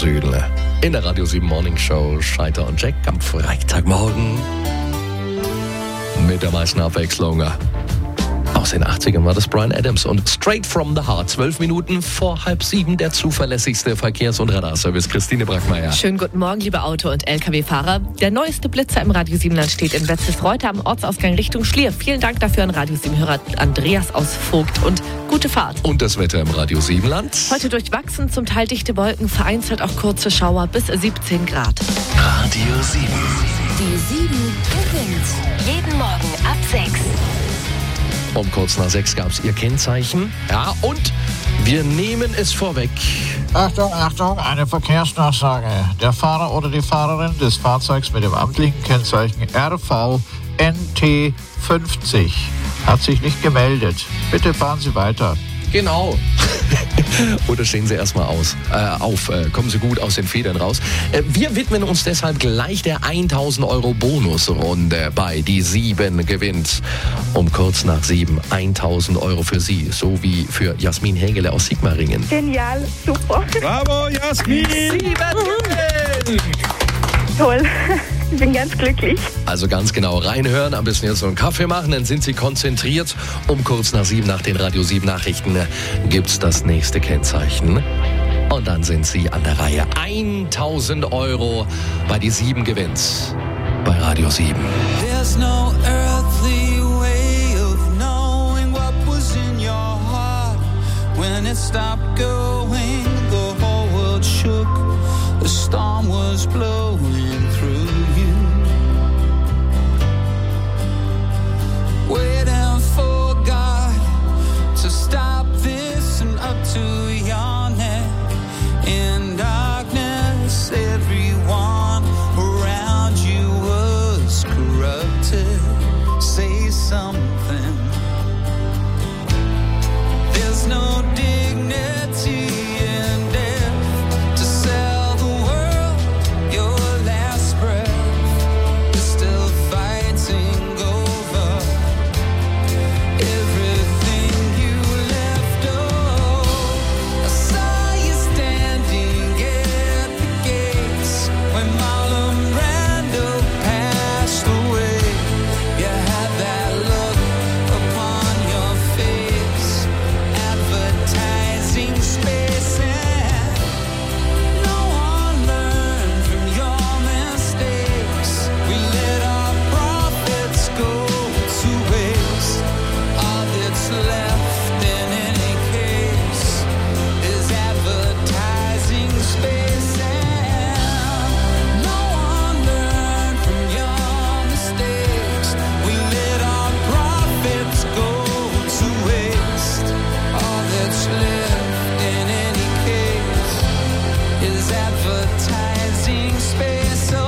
Süden. In der Radio 7 Morning Show Scheiter und Jack am Freitagmorgen. Mit der meisten Abwechslung. Aus den 80ern war das Bryan Adams und Straight from the Heart. 12 Minuten vor 6:30, der zuverlässigste Verkehrs- und Radarservice. Christine Brackmeier. Schönen guten Morgen, liebe Auto- und Lkw-Fahrer. Der neueste Blitzer im Radio 7-Land steht in Wetzelsreuth am Ortsausgang Richtung Schlier. Vielen Dank dafür an Radio 7-Hörer Andreas aus Vogt und gute Fahrt. Und das Wetter im Radio 7-Land? Heute durchwachsen, zum Teil dichte Wolken, vereinzelt auch kurze Schauer bis 17 Grad. Radio 7. Die 7 gewinnt. Jeden Morgen ab 6. Um kurz nach 6 gab es ihr Kennzeichen. Ja, und wir nehmen es vorweg. Achtung, Achtung, eine Verkehrsnachsage. Der Fahrer oder die Fahrerin des Fahrzeugs mit dem amtlichen Kennzeichen RVNT50 hat sich nicht gemeldet. Bitte fahren Sie weiter. Genau. Oder stehen Sie erstmal auf. Kommen Sie gut aus den Federn raus. Wir widmen uns deshalb gleich der 1.000 € Bonusrunde bei Die 7 gewinnt. Um kurz nach 7 1.000 € für Sie, so wie für Jasmin Hägele aus Sigmaringen. Genial, super. Bravo, Jasmin! 7 gewinnt! Toll. Ich bin ganz glücklich. Also ganz genau reinhören, am besten jetzt so einen Kaffee machen, dann sind Sie konzentriert. Um kurz nach 7 nach den Radio 7 Nachrichten gibt's das nächste Kennzeichen. Und dann sind Sie an der Reihe. 1.000 € bei Die 7 gewinnt. Bei Radio 7. There's no earthly way of knowing what was in your heart. When it stopped going, the whole world shook. The storm was blowing through you. Waiting for God to stop this and up to your neck. In darkness, everyone around you was corrupted. Say something. There's no dignity in death to sell the world your last breath. You're still fighting over everything you left. Oh, I saw you standing at the gates when Marlon Brando passed away. You had that look upon your face, advertising space, and no one learned from your mistakes. We let our profits go to waste. All that's left in any case is advertising space, and no one learned from your mistakes. We let our profits go to waste. All that's left in any case is advertising space. Oh.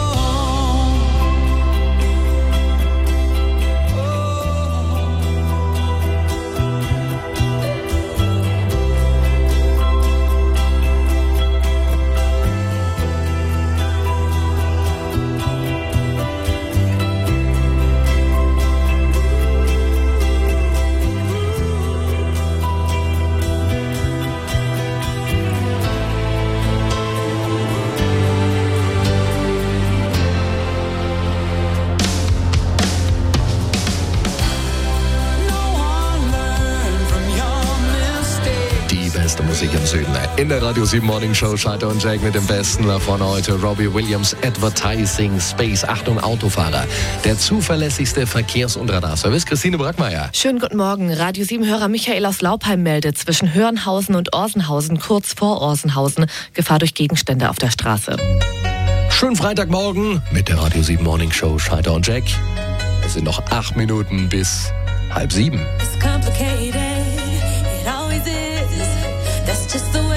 Die beste Musik im Süden. In der Radio 7 Morning Show Scheiter und Jack mit dem Besten von heute. Robbie Williams, Advertising Space. Achtung, Autofahrer. Der zuverlässigste Verkehrs- und Radarservice. Christine Brackmeier. Schönen guten Morgen. Radio 7-Hörer Michael aus Laupheim meldet zwischen Hörnhausen und Orsenhausen, kurz vor Orsenhausen, Gefahr durch Gegenstände auf der Straße. Schönen Freitagmorgen mit der Radio 7 Morning Show Scheiter und Jack. Es sind noch 8 Minuten bis 6:30. It's complicated, it always is. That's just the